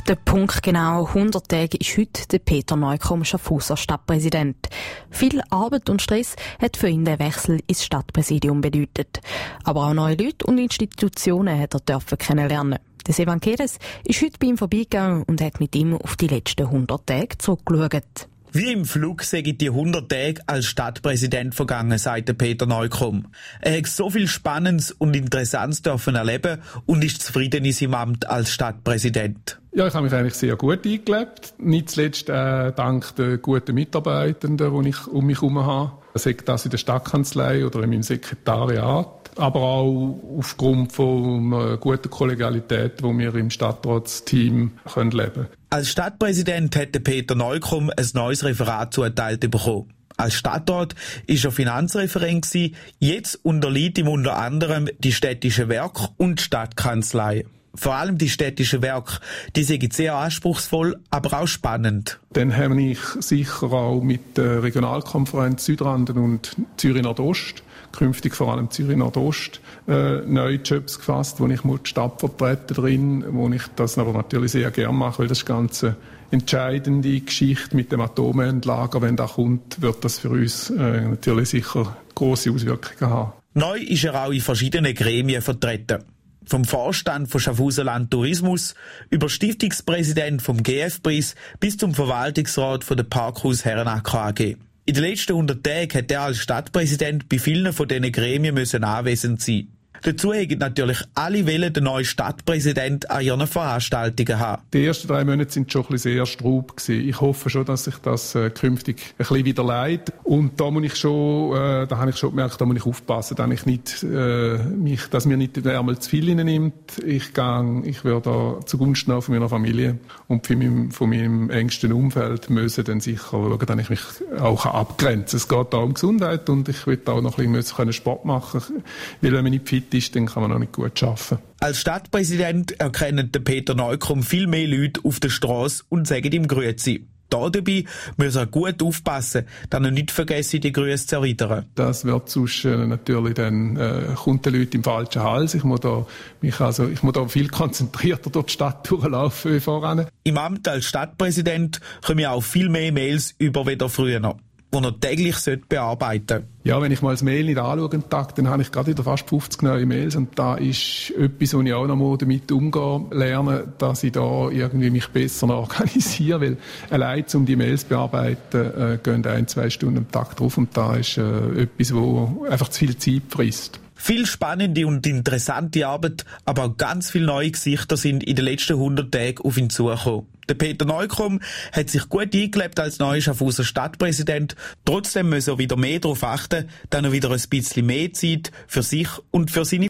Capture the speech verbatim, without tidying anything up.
Der Punkt genau hundert Tage ist heute der Peter Neukomm Schaffhauser Stadtpräsident. Viel Arbeit und Stress hat für ihn der Wechsel ins Stadtpräsidium bedeutet. Aber auch neue Leute und Institutionen hat er dürfen kennenlernen. Der Sevan Keres ist heute bei ihm vorbeigegangen und hat mit ihm auf die letzten hundert Tage zurückgeschaut. Wie im Flug seien die hundert Tage als Stadtpräsident vergangen, sagte Peter Neukomm. Er hat so viel Spannendes und Interessantes dürfen erleben und ist zufrieden in seinem Amt als Stadtpräsident. Ja, ich habe mich eigentlich sehr gut eingelebt. Nicht zuletzt äh, dank der guten Mitarbeitenden, die ich um mich herum habe. Sei das in der Stadtkanzlei oder in meinem Sekretariat. Aber auch aufgrund von einer guten Kollegialität, die wir im Stadtratsteam leben können. Als Stadtpräsident hätte Peter Neukomm ein neues Referat zugeteilt bekommen. Als Stadtrat war er Finanzreferent gewesen. Jetzt unterliegt ihm unter anderem die städtische Werke und die Stadtkanzlei. Vor allem die städtischen Werke, die sind sehr anspruchsvoll, aber auch spannend. Dann habe ich sicher auch mit der Regionalkonferenz Südranden und Zürich Nordost, künftig vor allem Zürich Nordost, äh, neue Jobs gefasst, wo ich die Stadt vertrete drin, wo ich das aber natürlich sehr gerne mache, weil das ganze entscheidende Geschichte mit dem Atomendlager, wenn das kommt, wird das für uns äh, natürlich sicher grosse Auswirkungen haben. Neu ist er auch in verschiedenen Gremien vertreten. Vom Vorstand von Schaffhauser Land Tourismus über Stiftungspräsident vom G F-Preis bis zum Verwaltungsrat von der Parkhaus Herrenacker A G. In den letzten hundert Tagen hat er als Stadtpräsident bei vielen von diesen Gremien müssen anwesend sein. Dazu haben natürlich alle Wellen den neuen Stadtpräsident an ihren Veranstaltungen haben. Die ersten drei Monate sind schon ein bisschen sehr straub gewesen. Ich hoffe schon, dass sich das äh, künftig ein bisschen wieder leitet. Und da muss ich schon, äh, da habe ich schon gemerkt, da muss ich aufpassen, dass ich nicht, äh, mich, dass mir nicht der Ärmel zu viel nimmt. Ich gehe, ich werde da zugunsten auch von meiner Familie und von meinem, von meinem engsten Umfeld müssen dann sicher schauen, dass ich mich auch abgrenzen kann. Es geht da um Gesundheit und ich will auch noch ein bisschen Sport machen, weil wenn man nicht fit ist, dann kann man auch nicht gut arbeiten. Als Stadtpräsident erkennen Peter Neukomm viel mehr Leute auf der Straße und sagen ihm Grüezi. Da dabei muss er gut aufpassen, dass er nicht vergessen, die Grüße zu erwidern. Das wird sonst äh, natürlich dann, äh, kommt den Leuten im falschen Hals. Ich muss da, mich also, ich muss da viel konzentrierter durch die Stadt durchlaufen wie voran. Im Amt als Stadtpräsident kommen ja auch viel mehr Mails über wie früher, die er täglich bearbeiten sollte. Ja, wenn ich mal das Mail nicht anschaue, einen Tag, dann habe ich gerade wieder fast fünfzig neue Mails und da ist etwas, wo ich auch noch mal damit umgehen lerne, dass ich da irgendwie mich besser organisiere, weil allein um die Mails zu bearbeiten, äh, gehen ein, zwei Stunden am Tag drauf und da ist äh, etwas, wo einfach zu viel Zeit frisst. Viel spannende und interessante Arbeit, aber auch ganz viele neue Gesichter sind in den letzten hundert Tagen auf ihn zugekommen. Der Peter Neukomm hat sich gut eingelebt als neuer Schaffhauser Stadtpräsident. Trotzdem muss er wieder mehr darauf achten, dass er wieder ein bisschen mehr Zeit für sich und für seine